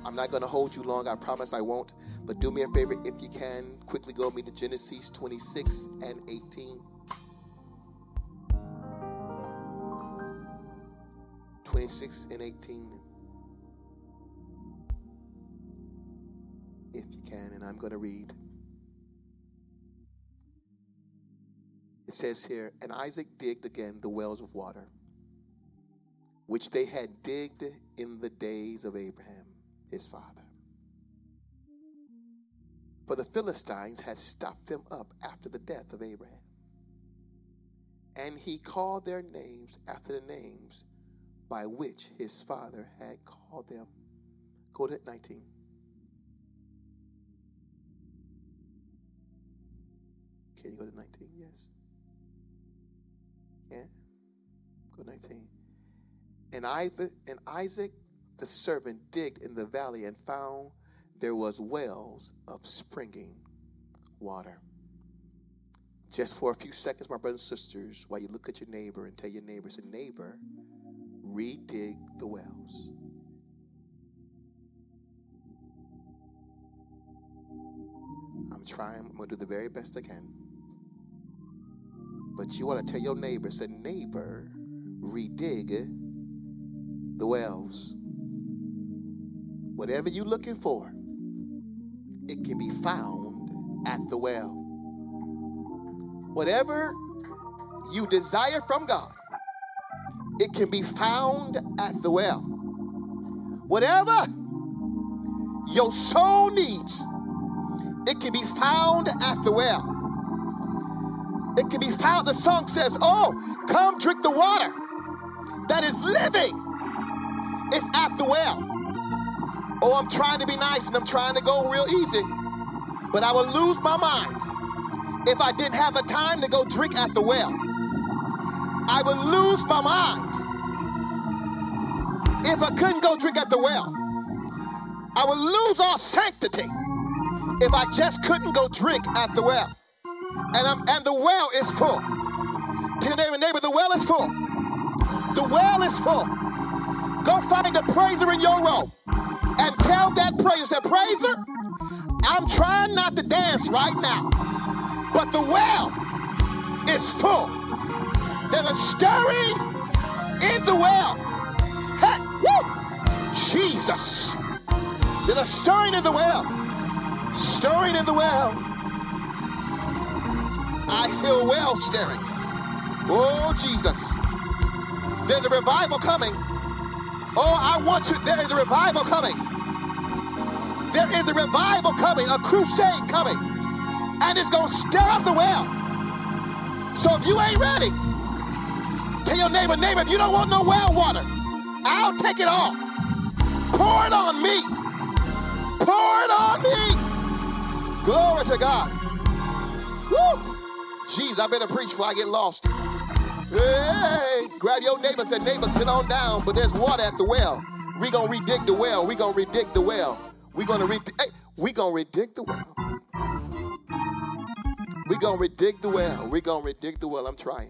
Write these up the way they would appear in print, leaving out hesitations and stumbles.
I'm not going to hold you long. I promise I won't. But do me a favor, if you can, quickly go with me to Genesis 26 and 18. 26 and 18. If you can, and I'm going to read. It says here, and Isaac digged again the wells of water, which they had digged in the days of Abraham, his father. For the Philistines had stopped them up after the death of Abraham. And he called their names after the names by which his father had called them. Go to 19. Can you go to 19? Yes. Yeah. Go to 19. And Isaac the servant digged in the valley and found there was wells of springing water. Just for a few seconds, my brothers and sisters, while you look at your neighbor and tell your neighbor, say, neighbor, redig the wells. I'm going to do the very best I can. But you want to tell your neighbor, say, neighbor, redig the wells. Whatever you're looking for, it can be found at the well. Whatever you desire from God, it can be found at the well. Whatever your soul needs, it can be found at the well. It can be found, the song says, oh, come drink the water that is living. It's at the well. Oh, I'm trying to be nice and I'm trying to go real easy, but I would lose my mind if I didn't have the time to go drink at the well. I would lose my mind if I couldn't go drink at the well. I would lose all sanctity if I just couldn't go drink at the well. And the well is full. Tell your neighbor, the well is full. The well is full. Go find a praiser in your row and tell that praiser, say, praiser, I'm trying not to dance right now, but the well is full. There's a stirring in the well. Hey, woo! Jesus. There's a stirring in the well. Stirring in the well. I feel well stirring. Oh, Jesus. There's a revival coming. Oh, I want you. There is a revival coming. There is a revival coming, a crusade coming. And it's going to stir up the well. So if you ain't ready, tell your neighbor, if you don't want no well water, I'll take it all. Pour it on me. Pour it on me. Glory to God. Woo. Jeez, I better preach before I get lost. Hey, grab your neighbor and say, neighbor, sit on down, but there's water at the well. We're going to redig the well. We're going to redig the well. We're going to redig the well. We're going to redig the well. We're going to redig the well. I'm trying,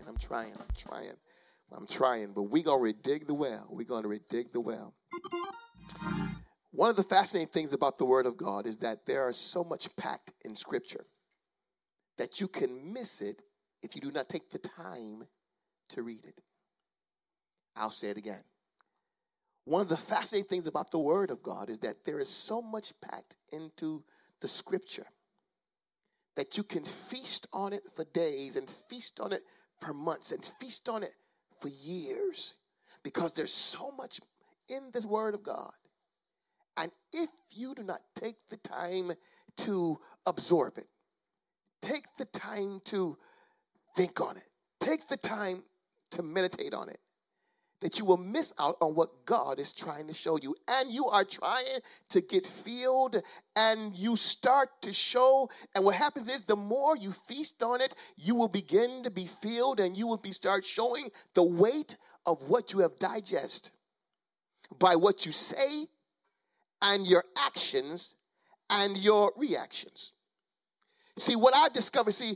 but we're going to redig the well. We're going to redig the well. One of the fascinating things about the Word of God is that there is so much packed in Scripture that you can miss it if you do not take the time to read it. I'll say it again. One of the fascinating things about the Word of God is that there is so much packed into the Scripture that you can feast on it for days and feast on it for months and feast on it for years, because there's so much in this Word of God. And if you do not take the time to absorb it, take the time to think on it, take the time to meditate on it, that you will miss out on what God is trying to show you. And you are trying to get filled, and you start to show. And what happens is, the more you feast on it, you will begin to be filled, and you will start showing the weight of what you have digested by what you say and your actions and your reactions. See, what I discovered is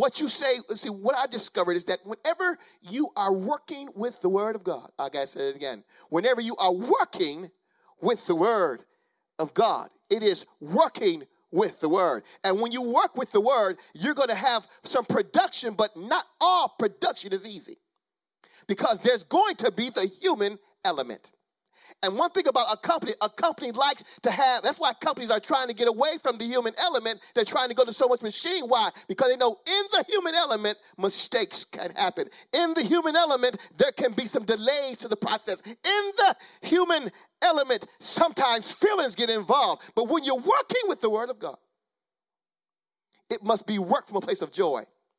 that whenever you are working with the Word of God, I gotta say it again, whenever you are working with the Word of God. It is working with the word. And when you work with the word, you're going to have some production, but not all production is easy. Because there's going to be the human element. And one thing about a company likes to have, that's why companies are trying to get away from the human element. They're trying to go to so much machine. Why? Because they know in the human element, mistakes can happen. In the human element, there can be some delays to the process. In the human element, sometimes feelings get involved. But when you're working with the word of God, it must be worked from a place of joy,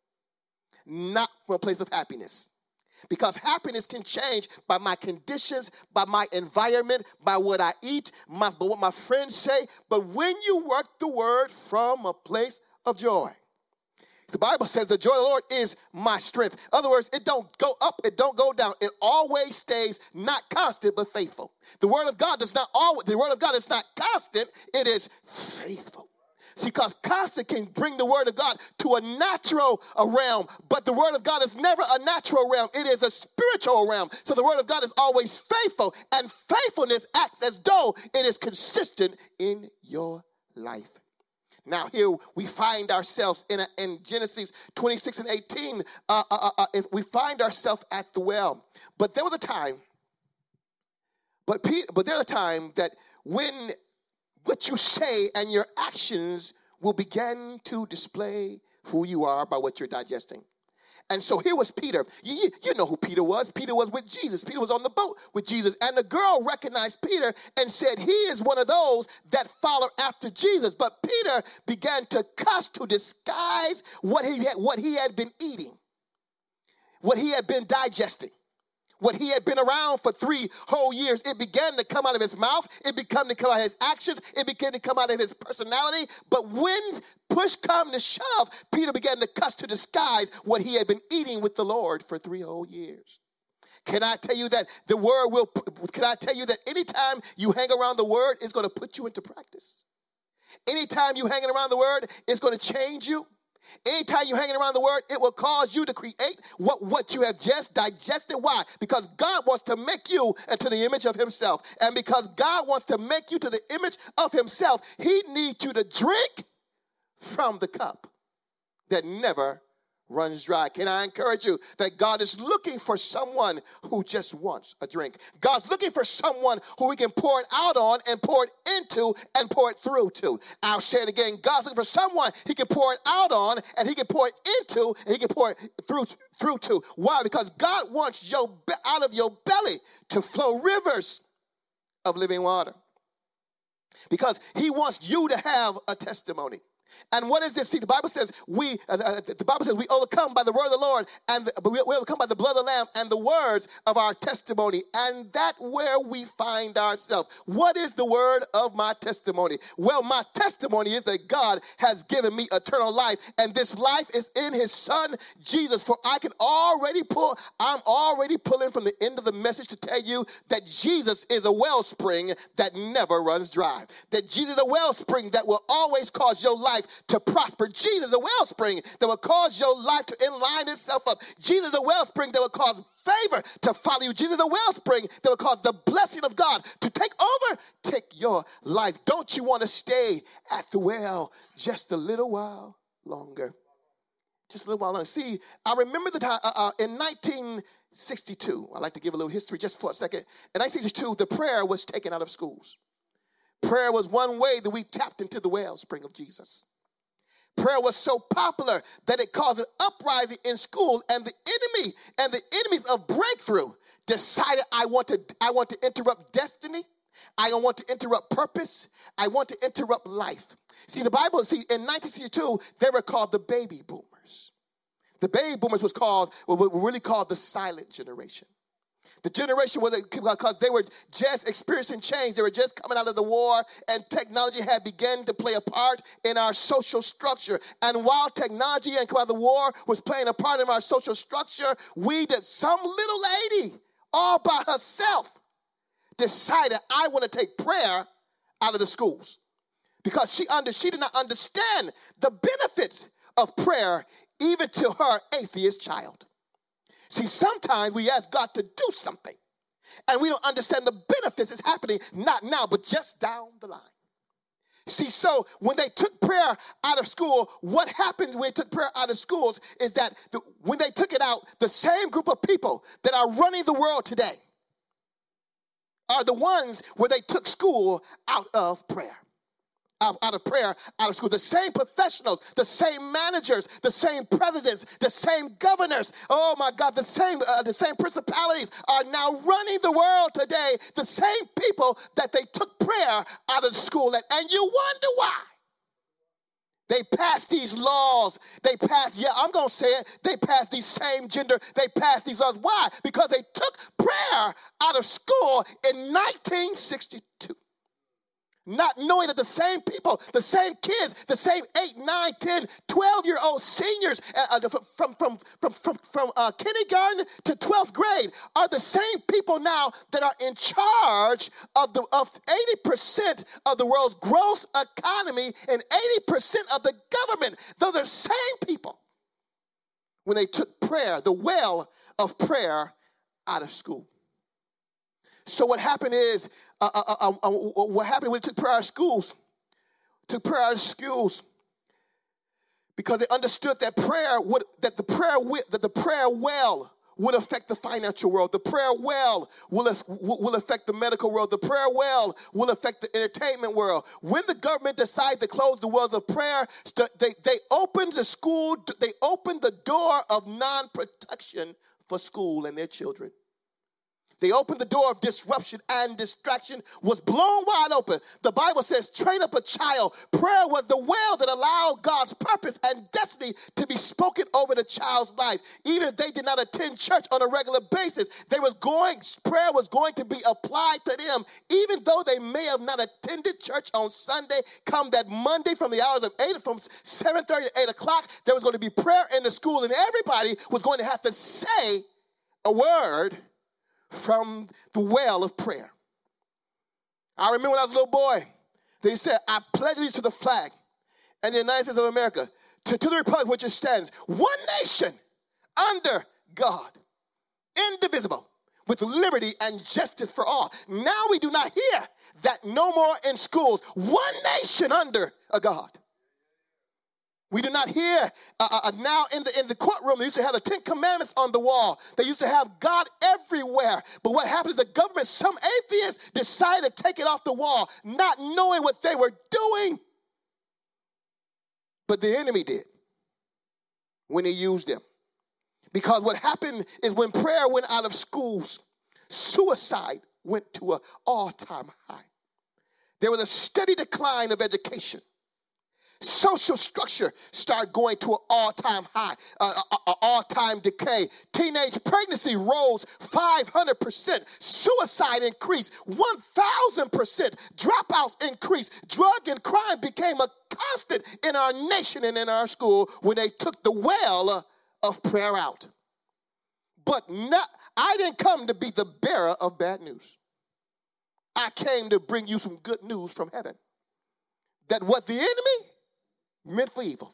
not from a place of happiness. Because happiness can change by my conditions, by my environment, by what I eat, by what my friends say. But when you work the word from a place of joy, the Bible says the joy of the Lord is my strength. In other words, it don't go up, it don't go down. It always stays not constant, but faithful. The word of God is not constant, it is faithful. See, because constant can bring the word of God to a natural realm, but the word of God is never a natural realm. It is a spiritual realm. So the word of God is always faithful, and faithfulness acts as though it is consistent in your life. Now here we find ourselves in Genesis 26 and 18. We find ourselves at the well. But there was a time, but there was a time that when what you say and your actions will begin to display who you are by what you're digesting. And so here was Peter. You know who Peter was. Peter was with Jesus. Peter was on the boat with Jesus. And the girl recognized Peter and said, he is one of those that follow after Jesus. But Peter began to cuss to disguise what he had been eating, what he had been digesting. What he had been around for 3 whole years, it began to come out of his mouth. It began to come out of his actions. It began to come out of his personality. But when push come to shove, Peter began to cuss to disguise what he had been eating with the Lord for 3 whole years. Can I tell you that anytime you hang around the word, it's going to put you into practice? Anytime you hanging around the word, it's going to change you. Anytime you're hanging around the word, it will cause you to create what you have just digested. Why? Because God wants to make you into the image of himself. And because God wants to make you to the image of himself, he needs you to drink from the cup that never runs dry. Can I encourage you that God is looking for someone who just wants a drink? God's looking for someone who he can pour it out on and pour it into and pour it through to. I'll say it again. God's looking for someone he can pour it out on and he can pour it into and he can pour it through to. Why? Because God wants out of your belly to flow rivers of living water. Because he wants you to have a testimony. And what is this? See, the Bible says we overcome by the word of the Lord, and we overcome by the blood of the Lamb and the words of our testimony. And that's where we find ourselves. What is the word of my testimony? Well, my testimony is that God has given me eternal life, and this life is in his son, Jesus. For I'm already pulling from the end of the message to tell you that Jesus is a wellspring that never runs dry. That Jesus is a wellspring that will always cause your life to prosper. Jesus is a wellspring that will cause your life to inline itself up. Jesus is a wellspring that will cause favor to follow you. Jesus is a wellspring that will cause the blessing of God to take your life. Don't you want to stay at the well just a little while longer? Just a little while longer. See, I remember the time in 1962. I'd like to give a little history just for a second. In 1962, the prayer was taken out of schools. Prayer was one way that we tapped into the wellspring of Jesus. Prayer was so popular that it caused an uprising in schools, and the enemies of breakthrough decided, I want to interrupt destiny. I don't want to interrupt purpose. I want to interrupt life. See, in 1962, they were called the baby boomers. The baby boomers were really called the silent generation. The generation was because they were just experiencing change. They were just coming out of the war, and technology had begun to play a part in our social structure. And while technology and coming out of the war was playing a part in our social structure, some little lady all by herself decided, I want to take prayer out of the schools. Because she did not understand the benefits of prayer even to her atheist child. See, sometimes we ask God to do something, and we don't understand the benefits it's happening, not now, but just down the line. See, so when they took prayer out of school, what happens when they took prayer out of schools is that when they took it out, the same group of people that are running the world today are the ones where they took school out of prayer. Out of prayer, out of school. The same professionals, the same managers, the same presidents, the same governors, oh my God, the same principalities are now running the world today. The same people that they took prayer out of the school. And you wonder why. They passed these laws. They passed, I'm going to say it, they passed these same gender, they passed these laws. Why? Because they took prayer out of school in 1962. Not knowing that the same people, the same kids, the same 8, 9, 10, 12-year-old seniors from kindergarten to 12th grade are the same people now that are in charge of 80% of the world's gross economy and 80% of the government. Those are the same people when they took prayer, the well of prayer, out of school. So what happened is, what happened when it took prayer out of schools, because they understood that the prayer well would affect the financial world. The prayer well will affect the medical world. The prayer well will affect the entertainment world. When the government decided to close the wells of prayer, they opened the door of non-protection for school and their children. They opened the door of disruption, and distraction was blown wide open. The Bible says, train up a child. Prayer was the well that allowed God's purpose and destiny to be spoken over the child's life. Even if they did not attend church on a regular basis, prayer was going to be applied to them. Even though they may have not attended church on Sunday, come that Monday from the hours of 8, from 7:30 to 8 o'clock, there was going to be prayer in the school, and everybody was going to have to say a word from the well of prayer. I remember when I was a little boy, they said, I pledge allegiance to the flag and the United States of America, to the republic which it stands, one nation under God, indivisible, with liberty and justice for all. Now we do not hear that no more in schools. One nation under a God. We do not hear now in the courtroom, they used to have the 10 Commandments on the wall. They used to have God everywhere. But what happened is the government, some atheists decided to take it off the wall, not knowing what they were doing. But the enemy did when he used them. Because what happened is when prayer went out of schools, suicide went to an all-time high. There was a steady decline of education. Social structure started going to an all-time high, all-time decay. Teenage pregnancy rose 500%. Suicide increased 1,000%. Dropouts increased. Drug and crime became a constant in our nation and in our school when they took the well of prayer out. But I didn't come to be the bearer of bad news. I came to bring you some good news from heaven. That what the enemy meant for evil,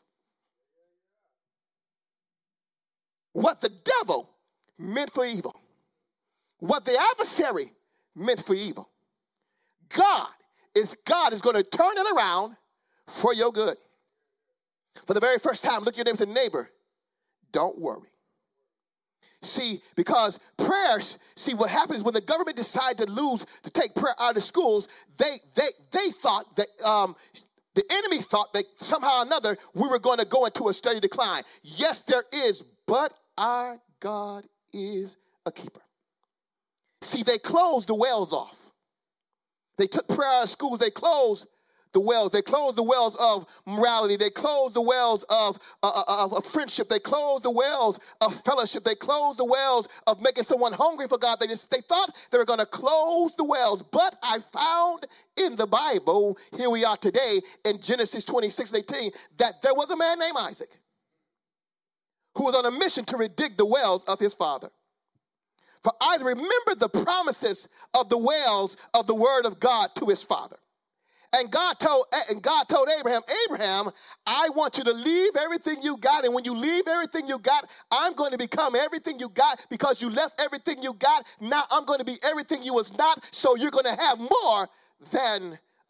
what the devil meant for evil, what the adversary meant for evil, God is going to turn it around for your good. For the very first time, look at your neighbor and say, neighbor, don't worry. See, because prayers, what happened is when the government decided to take prayer out of schools, they thought that the enemy thought that somehow or another we were going to go into a steady decline. Yes, there is, but our God is a keeper. See, they closed the wells off. They took prayer out of schools. They closed the wells. They closed the wells of morality. They closed the wells of friendship. They closed the wells of fellowship. They closed the wells of making someone hungry for God. They thought they were going to close the wells. But I found in the Bible, here we are today in Genesis 26:18, that there was a man named Isaac who was on a mission to redig the wells of his father. For Isaac remembered the promises of the wells of the word of God to his father. And God told Abraham, I want you to leave everything you got. And when you leave everything you got, I'm going to become everything you got because you left everything you got. Now I'm going to be everything you was not. So you're going to have more than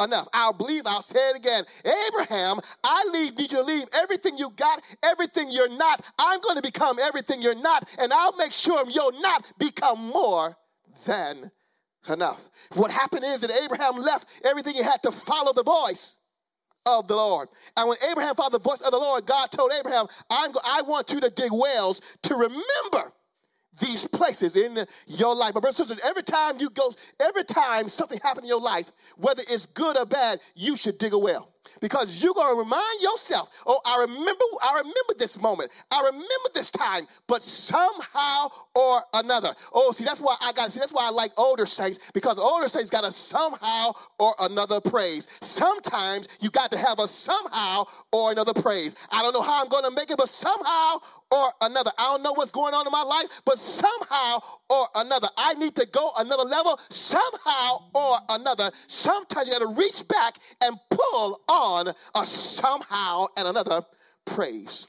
enough. I'll say it again. Abraham, I need you to leave everything you got, everything you're not. I'm going to become everything you're not, and I'll make sure your not become more than enough. What happened is that Abraham left everything he had to follow the voice of the Lord. And when Abraham followed the voice of the Lord, God told Abraham, I want you to dig wells to remember these places in your life. But brothers and sisters, every time something happens in your life, whether it's good or bad, you should dig a well. Because you're going to remind yourself, I remember this moment. I remember this time, but somehow or another. That's why I like older saints, because older saints got a somehow or another praise. Sometimes you got to have a somehow or another praise. I don't know how I'm going to make it, but somehow or another. I don't know what's going on in my life, but somehow or another, I need to go another level somehow or another. Sometimes you got to reach back and pull on a somehow and another praise.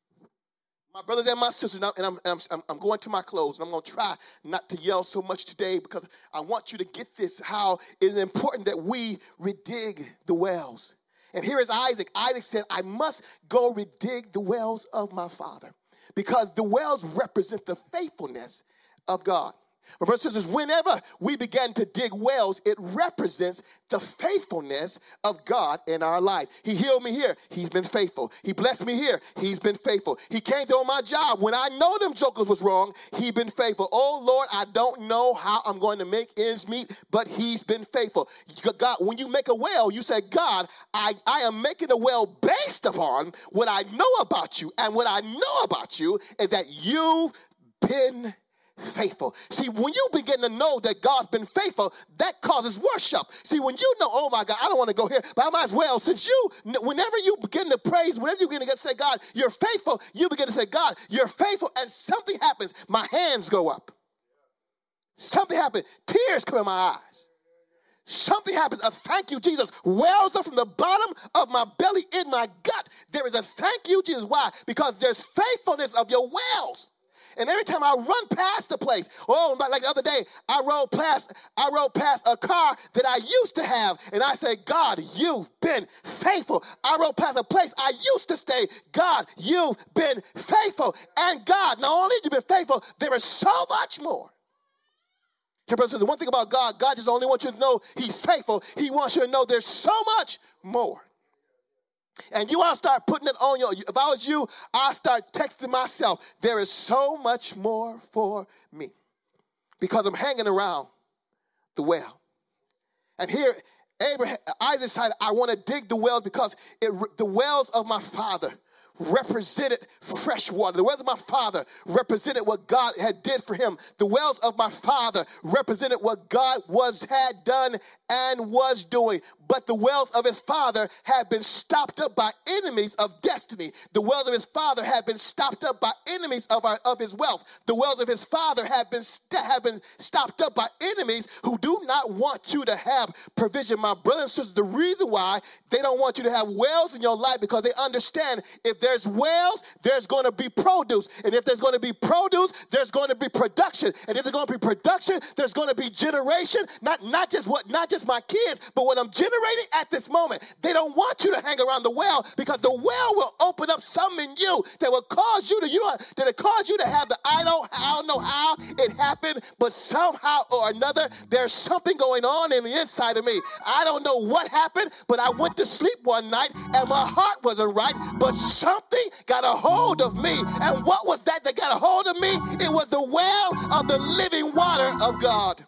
My brothers and my sisters, and I'm going to my close, and I'm going to try not to yell so much today because I want you to get this, how it is important that we redig the wells. And here is Isaac. Isaac said, I must go redig the wells of my father, because the wells represent the faithfulness of God. My brothers and sisters, whenever we begin to dig wells, it represents the faithfulness of God in our life. He healed me here. He's been faithful. He blessed me here. He's been faithful. He came through on my job. When I know them jokers was wrong, he's been faithful. Oh, Lord, I don't know how I'm going to make ends meet, but he's been faithful. God, when you make a well, you say, God, I am making a well based upon what I know about you. And what I know about you is that you've been faithful. See, when you begin to know that God's been faithful, that causes worship. See, when you know, oh my God, I don't want to go here, but I might as well, whenever you begin to praise, whenever you begin to say, God, you're faithful, you begin to say, God, you're faithful, and something happens. My hands go up. Something happens. Tears come in my eyes. Something happens. A thank you, Jesus, wells up from the bottom of my belly in my gut. There is a thank you, Jesus. Why? Because there's faithfulness of your wells. And every time I run past the place, like the other day, I rode past a car that I used to have, and I said, God, you've been faithful. I rode past a place I used to stay. God, you've been faithful. And God, not only have you been faithful, there is so much more. The one thing about God, God just only wants you to know he's faithful. He wants you to know there's so much more. And you want to start putting it on if I was you, I'd start texting myself, there is so much more for me. Because I'm hanging around the well. And here, Isaac decided, I want to dig the wells because the wells of my father represented fresh water. The wells of my father represented what God had did for him. The wells of my father represented what God had done and was doing. But the wells of his father had been stopped up by enemies of destiny. The wells of his father had been stopped up by enemies of his wealth. The wells of his father had been stopped up by enemies who do not want you to have provision. My brothers and sisters, the reason why they don't want you to have wells in your life, because they understand if there's wells, there's going to be produce. And if there's going to be produce, there's going to be production. And if there's going to be production, there's going to be generation. Not just my kids, but what I'm generating at this moment. They don't want you to hang around the well, because the well will open up something in you that will cause you to have the I don't know how it happened, but somehow or another there's something going on in the inside of me. I don't know what happened, but I went to sleep one night and my heart wasn't right, but something got a hold of me. And what was that got a hold of me? It was the well of the living water of God.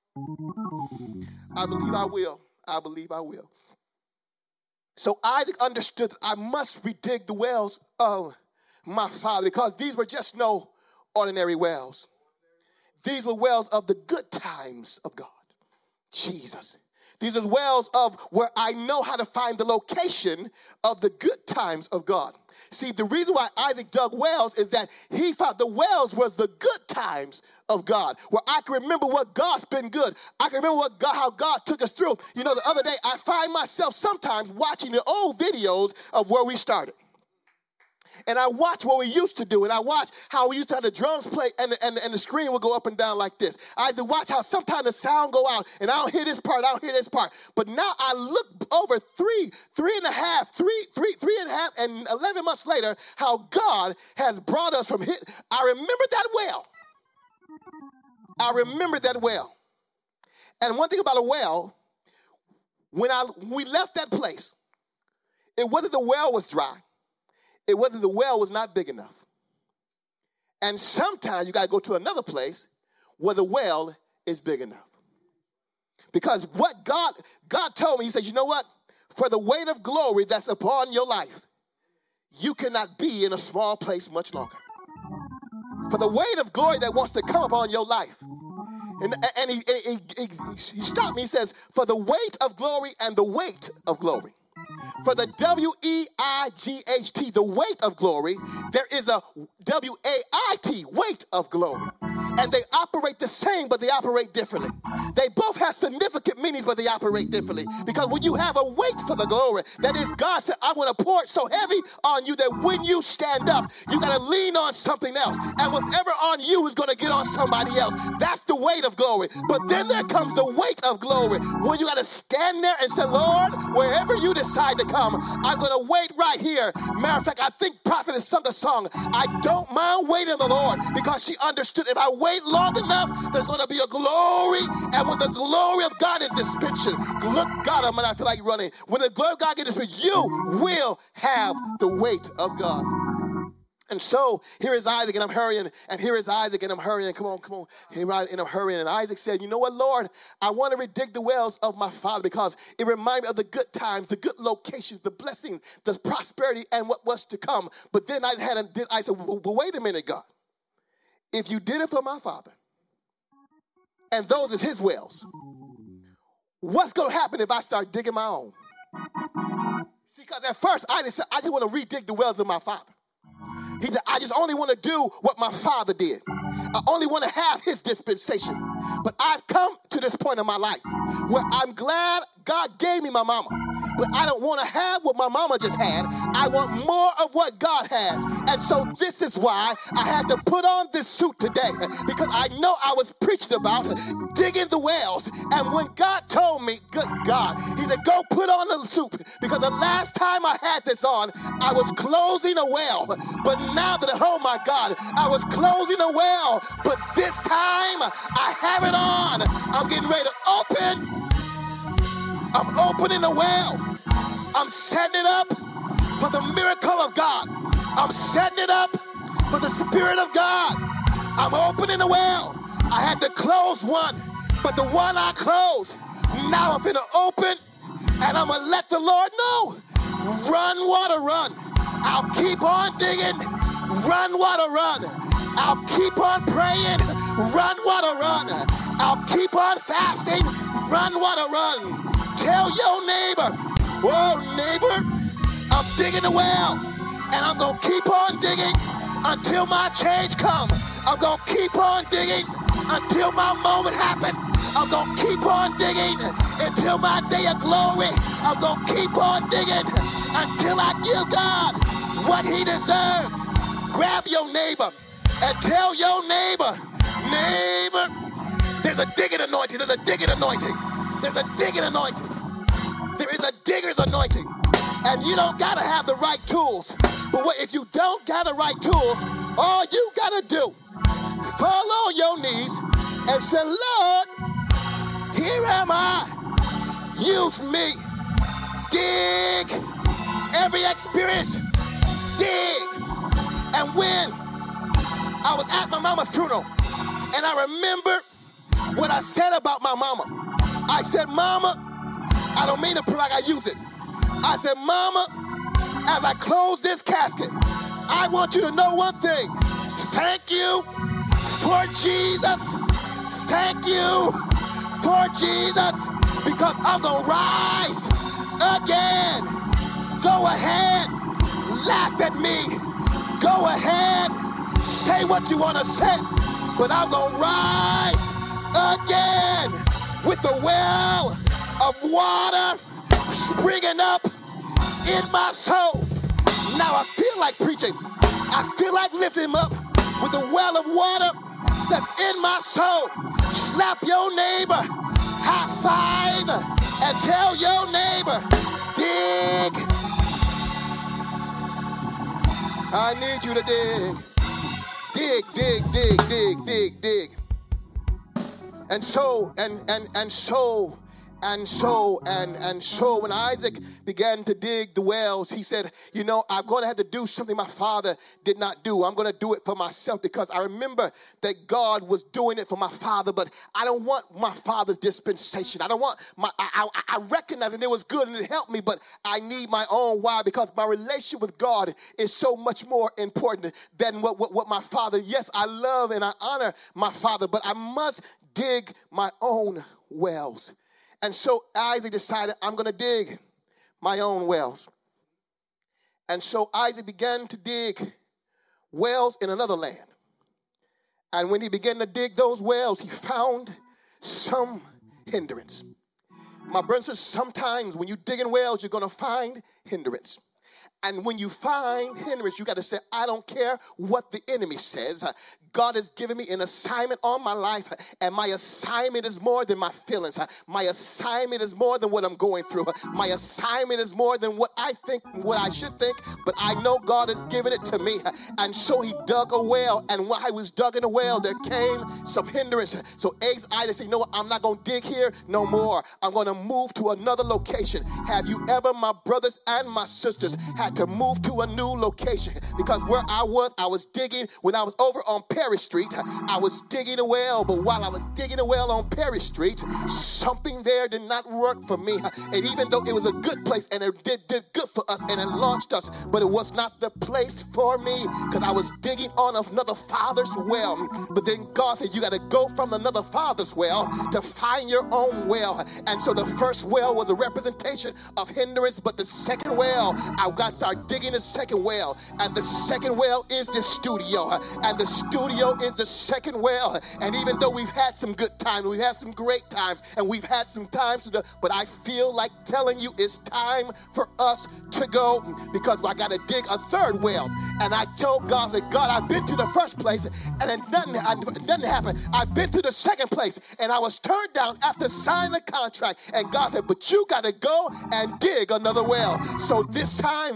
I believe I will. I believe I will. So Isaac understood, I must redig the wells of my father, because these were just no ordinary wells. These were wells of the good times of God. Jesus. These are wells of where I know how to find the location of the good times of God. See, the reason why Isaac dug wells is that he thought the wells was the good times of God, where I can remember what God's been good. I can remember how God took us through. You know, the other day, I find myself sometimes watching the old videos of where we started. And I watch what we used to do, and I watch how we used to have the drums play, and the screen would go up and down like this. I had to watch how sometimes the sound go out, and I don't hear this part, I don't hear this part. But now I look over three and a half, and 11 months later, how God has brought us from his. I remember that well. I remember that well. And one thing about a well, when we left that place, it wasn't the well was dry. It wasn't the well was not big enough. And sometimes you got to go to another place where the well is big enough. Because what God told me, he said, you know what? For the weight of glory that's upon your life, you cannot be in a small place much longer. For the weight of glory that wants to come upon your life. And he stopped me, he says, for the weight of glory and the weight of glory. For the W-E-I-G-H-T, the weight of glory, there is a W-A-I-T, weight of glory. And they operate the same, but they operate differently. They both have significant meanings, but they operate differently. Because when you have a weight for the glory, that is, God said, I'm going to pour it so heavy on you that when you stand up, you got to lean on something else. And whatever on you is going to get on somebody else. That's the weight of glory. But then there comes the weight of glory, when you got to stand there and say, Lord, wherever you decide to come, I'm going to wait right here. Matter of fact, I think Prophet has sung the song, I don't mind waiting on the Lord, because she understood if I wait long enough, there's going to be a glory, and when the glory of God is dispensation, look, God, I feel like running. When the glory of God gets dispensation, you will have the weight of God. And so here is Isaac, and I'm hurrying, and here is Isaac, and I'm hurrying. Come on. Here and I'm hurrying. And Isaac said, you know what, Lord? I want to redig the wells of my father, because it reminded me of the good times, the good locations, the blessing, the prosperity, and what was to come. But then I said, well, wait a minute, God. If you did it for my father, and those is his wells, what's going to happen if I start digging my own? See, because at first I just said, I just want to redig the wells of my father. He said, I just only want to do what my father did. I only want to have his dispensation. But I've come to this point in my life where I'm glad God gave me my mama. But I don't want to have what my mama just had. I want more of what God has. And so this is why I had to put on this suit today, because I know I was preaching about digging the wells. And when God told me, good God, he said, go put on the suit, because the last time I had this on, I was closing a well. But now that, oh my God, I was closing a well, but this time I have it on. I'm getting ready to open. I'm opening the well. I'm setting it up for the miracle of God. I'm setting it up for the Spirit of God. I'm opening the well. I had to close one, but the one I closed, now I'm finna open, and I'm gonna let the Lord know. Run, water, run. I'll keep on digging. Run, water, run. I'll keep on praying. Run, water, run. I'll keep on fasting. Run, water, run. Tell your neighbor, whoa, neighbor, I'm digging the well, and I'm going to keep on digging until my change comes. I'm going to keep on digging until my moment happens. I'm going to keep on digging until my day of glory. I'm going to keep on digging until I give God what he deserves. Grab your neighbor and tell your neighbor, neighbor, there's a digging anointing, there's a digging anointing. There's a digging anointing. There is a digger's anointing. And you don't got to have the right tools. But if you don't got the right tools, all you got to do, fall on your knees and say, Lord, here am I. Use me. Dig. Every experience. Dig. And when I was at my mama's funeral, and I remember what I said about my mama. I said, Mama, I don't mean to prove like I use it. I said, Mama, as I close this casket, I want you to know one thing. Thank you for Jesus. Thank you for Jesus, because I'm going to rise again. Go ahead, laugh at me. Go ahead, say what you want to say, but I'm going to rise again. With the well of water springing up in my soul. now I feel like preaching. I feel like lifting him up with the well of water that's in my soul. Slap your neighbor, high five, and tell your neighbor, dig. I need you to dig. Dig, dig, dig, dig, dig, dig. And so when Isaac began to dig the wells, he said, you know, I'm going to have to do something my father did not do. I'm going to do it for myself because I remember that God was doing it for my father, but I don't want my father's dispensation. I don't want I recognize that it was good and it helped me, but I need my own. Why? Because my relationship with God is so much more important than what my father. Yes, I love and I honor my father, but I must dig my own wells. And so Isaac decided, I'm going to dig my own wells. And so Isaac began to dig wells in another land. And when he began to dig those wells, he found some hindrance. My brothers and sisters, sometimes when you dig in wells, you're going to find hindrance. And when you find hindrance, you got to say, I don't care what the enemy says. God has given me an assignment on my life, and my assignment is more than my feelings. My assignment is more than what I'm going through. My assignment is more than what I think, what I should think, but I know God has given it to me. And so he dug a well, and while I was digging a well, there came some hindrance. So Isaac said, you know what, I'm not going to dig here no more. I'm going to move to another location. Have you ever, my brothers and my sisters, had to move to a new location? Because where I was digging when I was over on Perry Street. I was digging a well, but while I was digging a well on Perry Street, something there did not work for me. And even though it was a good place and it did good for us and it launched us, but it was not the place for me because I was digging on another father's well. But then God said, you got to go from another father's well to find your own well. And so the first well was a representation of hindrance, but the second well, I got started digging the second well. And the second well is the studio. And the studio is the second well. And even though we've had some good times, we've had some great times, and we've had some times, but I feel like telling you it's time for us to go because I got to dig a third well. And I told God, I said, God, I've been to the first place and then nothing happened. I've been to the second place and I was turned down after signing the contract. And God said, but you got to go and dig another well. So this time,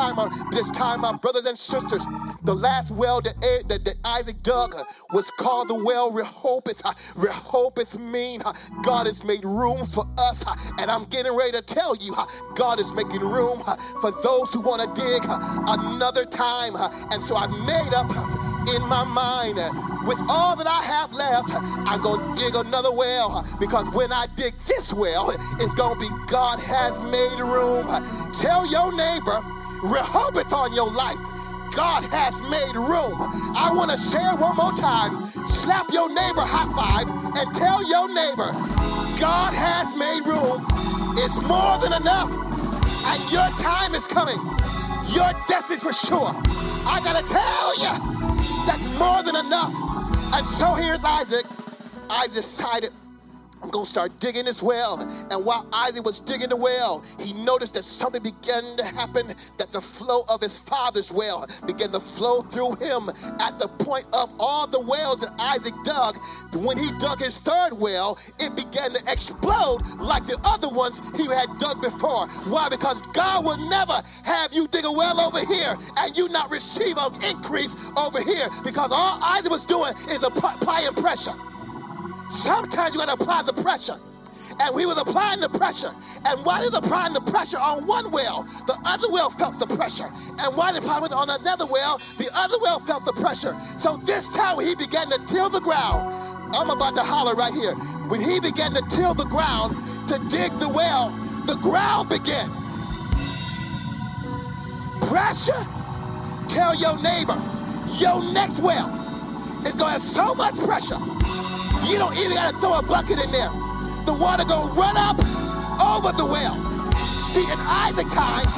my brothers and sisters, the last well that Isaac dug was called the well Rehoboth. Rehoboth mean God has made room for us. And I'm getting ready to tell you, God is making room for those who want to dig another time. And so I made up in my mind, with all that I have left, I'm going to dig another well, because when I dig this well, it's going to be God has made room. Tell your neighbor, Rehoboth on your life, God has made room. I want to share one more time. Slap your neighbor high five and tell your neighbor, God has made room. It's more than enough. And your time is coming. Your destiny's for sure. I got to tell you, that's more than enough. And so here's Isaac. I decided I'm going to start digging this well. And while Isaac was digging the well, he noticed that something began to happen, that the flow of his father's well began to flow through him at the point of all the wells that Isaac dug. When he dug his third well, it began to explode like the other ones he had dug before. Why? Because God will never have you dig a well over here and you not receive an increase over here, because all Isaac was doing is applying pressure. Sometimes you got to apply the pressure. And we was applying the pressure. And while he was applying the pressure on one well, the other well felt the pressure. And while he applied it on another well, the other well felt the pressure. So this time when he began to till the ground, I'm about to holler right here. When he began to till the ground to dig the well, the ground began. Pressure. Tell your neighbor, your next well is going to have so much pressure. You don't even got to throw a bucket in there. The water going to run up over the well. See, in Isaac's time,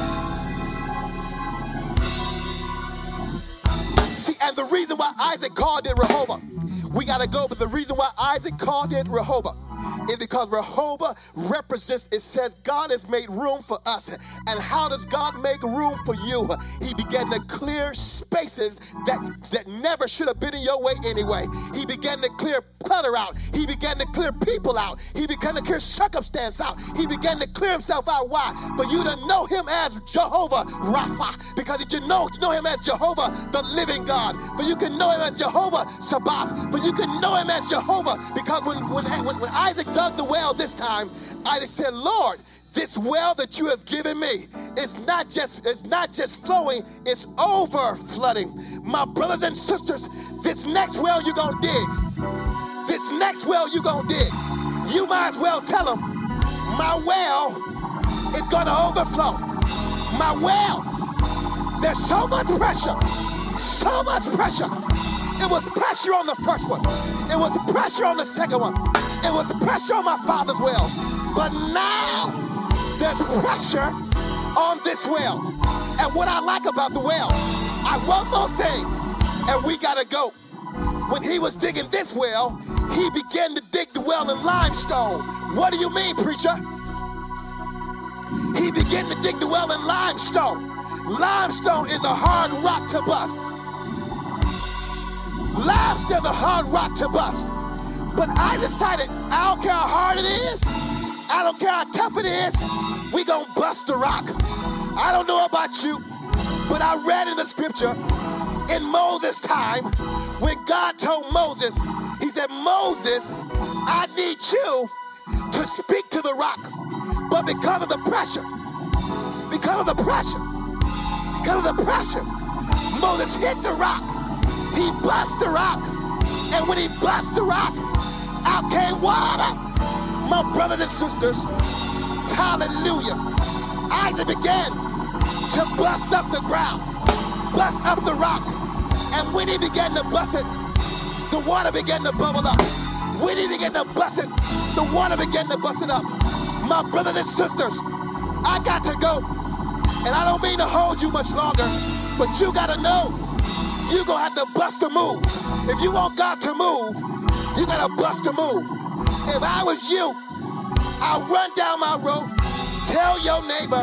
and the reason why Isaac called it Rehoboth, we got to go, but the reason why Isaac called it Rehoboth is because Rehoboth represents, it says God has made room for us. And how does God make room for you? He began to clear spaces that never should have been in your way anyway. He began to clear clutter out. He began to clear people out. He began to clear circumstance out. He began to clear himself out. Why? For you to know him as Jehovah Rapha. Because you know him as Jehovah, the living God. For you can know him as Jehovah Sabaoth. For you can know him as Jehovah. Because when Isaac dug the well this time, Isaac said, Lord, this well that you have given me is not just flowing, it's over flooding. My brothers and sisters, this next well you're gonna dig. This next well you're gonna dig. You might as well tell them, my well is gonna overflow. My well, there's so much pressure. So much pressure. It was pressure on the first one. It was pressure on the second one. It was pressure on my father's well. But now there's pressure on this well. And what I like about the well, one more thing, and we gotta go. When he was digging this well, he began to dig the well in limestone. What do you mean, preacher? He began to dig the well in limestone. Limestone is a hard rock to bust. Limestone is a hard rock to bust. But I decided, I don't care how hard it is, I don't care how tough it is, we gonna bust the rock. I don't know about you, but I read in the scripture in Moses' time when God told Moses, he said, Moses, I need you to speak to the rock. But because of the pressure, Moses hit the rock. He bust the rock. And when he bust the rock, out came water. My brothers and sisters, hallelujah. Isaac began to bust up the ground, bust up the rock. And when he began to bust it, the water began to bubble up. When he began to bust it, the water began to bust it up. My brothers and sisters, I got to go. And I don't mean to hold you much longer, but you got to know you're going to have to bust a move. If you want God to move, you got to bust a move. If I was you, I'll run down my road, tell your neighbor,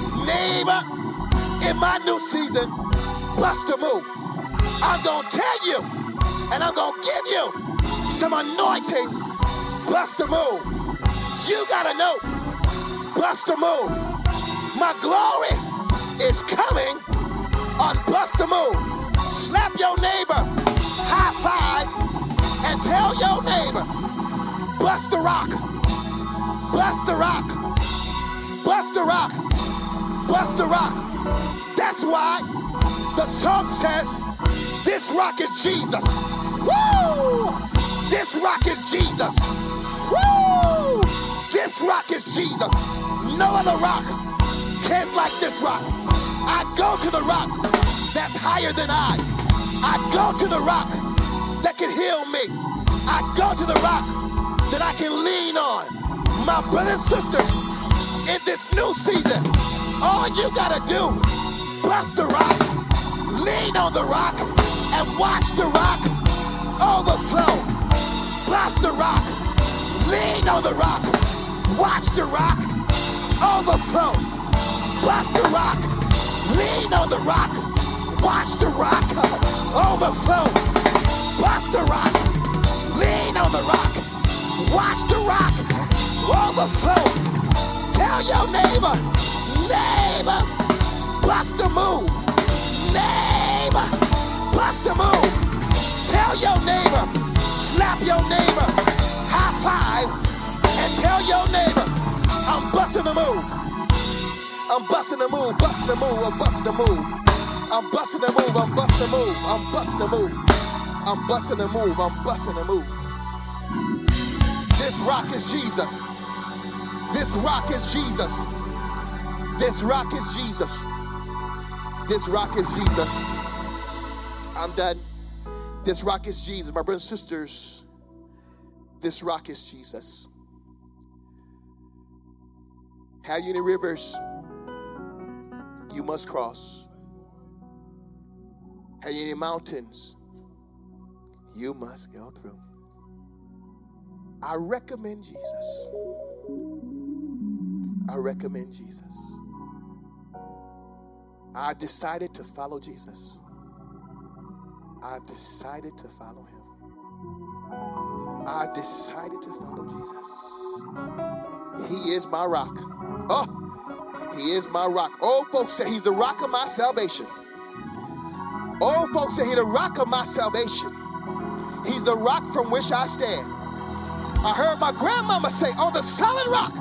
in my new season, bust a move. I'm going to tell you, and I'm going to give you some anointing, bust a move. You got to know, bust a move. My glory is coming on bust a move. Slap your neighbor, high five, and tell your neighbor, bust the rock, bust the rock, bust the rock, bust the rock. That's why the song says, this rock is Jesus. Woo! This rock is Jesus. Woo! This rock is Jesus. No other rock cares like this rock. I go to the rock that's higher than I go to the rock that can heal me. I go to the rock that I can lean on. My brothers and sisters, in this new season, all you gotta do, bust the rock, lean on the rock, and watch the rock overflow. Bust the rock, lean on the rock, watch the rock overflow. Bust the rock, lean on the rock, watch the rock overflow. Bust the rock, lean on the rock, watch the rock overflow. Tell your neighbor, bust a move. Neighbor, bust a move. Tell your neighbor, slap your neighbor, high five, and tell your neighbor, I'm busting a move. I'm busting a move, busting a move, I'm busting a move. I'm busting a move, I'm busting a move, I'm busting a move. I'm busting a move, I'm busting a move. This rock is Jesus. This rock is Jesus. This rock is Jesus. This rock is Jesus. I'm done. This rock is Jesus. My brothers and sisters, this rock is Jesus. Have you any rivers you must cross? Have you any mountains you must go through? I recommend Jesus. I recommend Jesus. I've decided to follow Jesus. I've decided to follow him. I've decided to follow Jesus. He is my rock. Oh, he is my rock. Old folks say he's the rock of my salvation. Old folks say he's the rock of my salvation. He's the rock from which I stand. I heard my grandmama say, on the solid rock.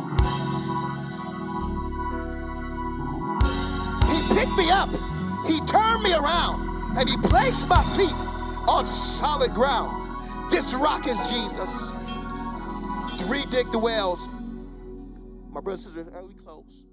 He picked me up. He turned me around. And he placed my feet on solid ground. This rock is Jesus. To re-dig the wells. My brothers and sisters, early close.